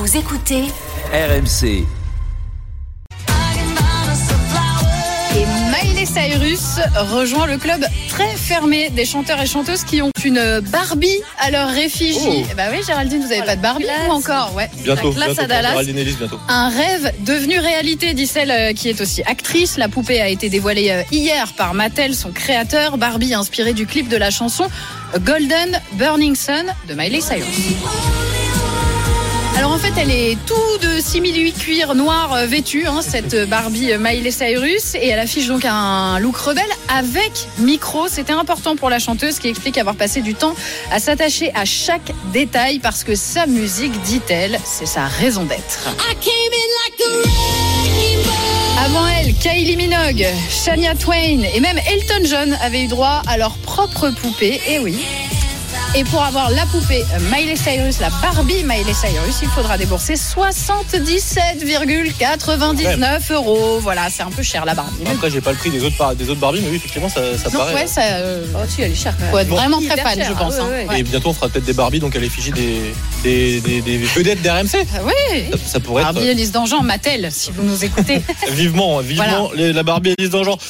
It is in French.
Vous écoutez RMC. Et Miley Cyrus rejoint le club très fermé des chanteurs et chanteuses qui ont une Barbie à leur réfigie. Bah oui, Géraldine, vous n'avez pas de Barbie ou encore? Ouais. Bientôt, La classe à Dallas. Géraldine Ellis, bientôt. Un rêve devenu réalité, dit celle qui est aussi actrice. La poupée a été dévoilée hier par Mattel, son créateur. Barbie inspirée du clip de la chanson Golden Burning Sun de Miley Cyrus. Alors en fait, elle est tout de simili cuir noir vêtue, cette Barbie Miley Cyrus, et elle affiche donc un look rebelle avec micro. C'était important pour la chanteuse qui explique avoir passé du temps à s'attacher à chaque détail parce que sa musique, dit-elle, c'est sa raison d'être. Avant elle, Kylie Minogue, Shania Twain et même Elton John avaient eu droit à leur propre poupée, et oui. Et pour avoir la poupée Miley Cyrus, la Barbie Miley Cyrus, il faudra débourser 77,99 €. Voilà, c'est un peu cher la Barbie. Après, j'ai pas le prix des autres Barbie, mais oui, effectivement, ça Non, paraît. Ouais, ça. Si, elle est chère quand même. Faut être Bon. vraiment très fan, Hyper je pense. cher, ouais. Et bientôt, on fera peut-être des Barbie, donc à l'effigie des vedettes d'RMC. Oui. Ça pourrait Barbie être Élise Dangean, Mattel, si vous nous écoutez. vivement Voilà. la Barbie Elise Dangean.